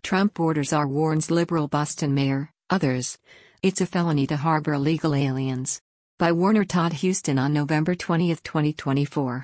Trump border czar warns liberal Boston mayor, others. It's a felony to harbor illegal aliens. By Warner Todd Huston on November 20, 2024.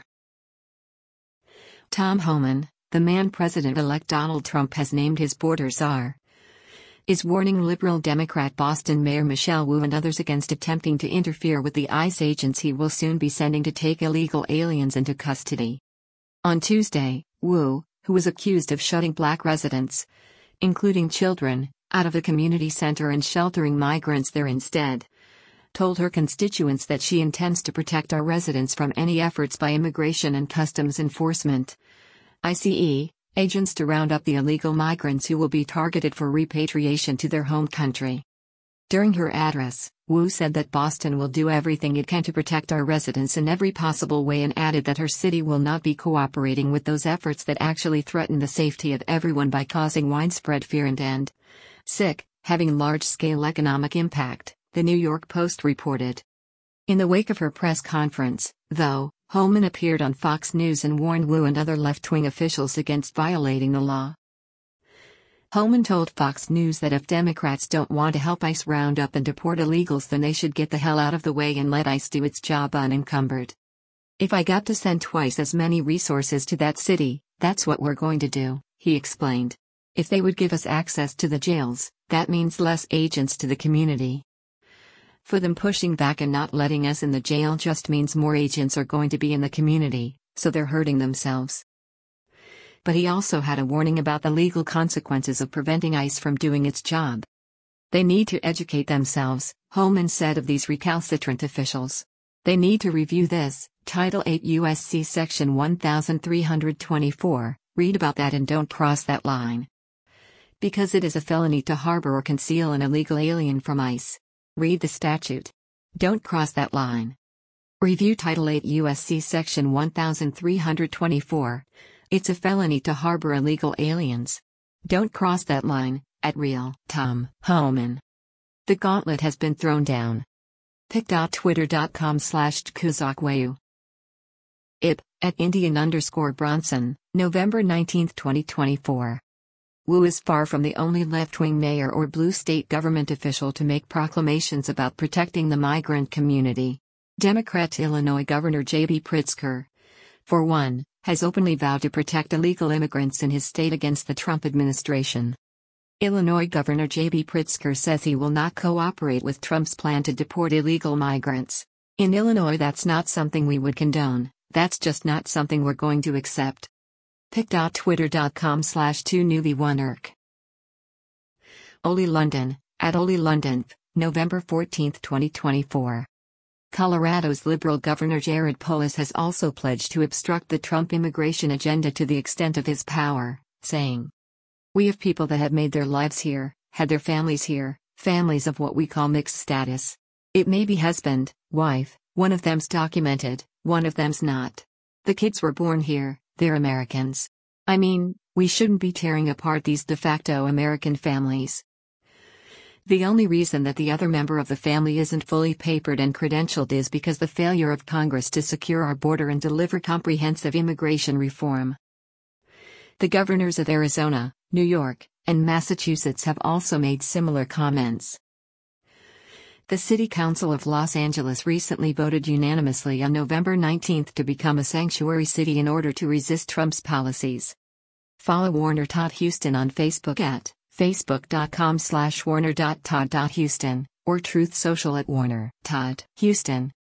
Tom Homan, the man President-elect Donald Trump has named his border czar, is warning liberal Democrat Boston Mayor Michelle Wu and others against attempting to interfere with the ICE agents he will soon be sending to take illegal aliens into custody. On Tuesday, Wu, who was accused of shutting black residents, including children, out of the community center and sheltering migrants there instead, told her constituents that she intends to protect our residents from any efforts by Immigration and Customs Enforcement (ICE) agents to round up the illegal migrants who will be targeted for repatriation to their home country. During her address, Wu said that Boston will do everything it can to protect our residents in every possible way and added that her city will not be cooperating with those efforts that actually threaten the safety of everyone by causing widespread fear and having large-scale economic impact, the New York Post reported. In the wake of her press conference, though, Homan appeared on Fox News and warned Wu and other left-wing officials against violating the law. Homan told Fox News that if Democrats don't want to help ICE round up and deport illegals, then they should get the hell out of the way and let ICE do its job unencumbered. If I got to send twice as many resources to that city, that's what we're going to do, he explained. If they would give us access to the jails, that means less agents to the community. For them, pushing back and not letting us in the jail just means more agents are going to be in the community, so they're hurting themselves. But he also had a warning about the legal consequences of preventing ICE from doing its job. They need to educate themselves, Homan said of these recalcitrant officials. They need to review this, Title 8 U.S.C. Section 1324, read about that and don't cross that line. Because it is a felony to harbor or conceal an illegal alien from ICE. Read the statute. Don't cross that line. Review Title 8 U.S.C. Section 1324. It's a felony to harbor illegal aliens. Don't cross that line, at Real Tom Homan. The gauntlet has been thrown down. pic.twitter.com/Kuzakwayu. at Indian_Bronson, November 19, 2024. Wu is far from the only left-wing mayor or blue state government official to make proclamations about protecting the migrant community. Democrat Illinois Governor J.B. Pritzker, for one, has openly vowed to protect illegal immigrants in his state against the Trump administration. Illinois Governor J.B. Pritzker says he will not cooperate with Trump's plan to deport illegal migrants. In Illinois, that's not something we would condone, that's just not something we're going to accept. pic.twitter.com/2newbie1erk. Oli London, at Oli London, November 14, 2024. Colorado's liberal Governor Jared Polis has also pledged to obstruct the Trump immigration agenda to the extent of his power, saying, "We have people that have made their lives here, had their families here, families of what we call mixed status. It may be husband, wife, one of them's documented, one of them's not. The kids were born here, they're Americans. I mean, we shouldn't be tearing apart these de facto American families. The only reason that the other member of the family isn't fully papered and credentialed is because the failure of Congress to secure our border and deliver comprehensive immigration reform." The governors of Arizona, New York, and Massachusetts have also made similar comments. The City Council of Los Angeles recently voted unanimously on November 19 to become a sanctuary city in order to resist Trump's policies. Follow Warner Todd Huston on Facebook at facebook.com/warner.todd.huston, or Truth Social at Warner Todd Huston.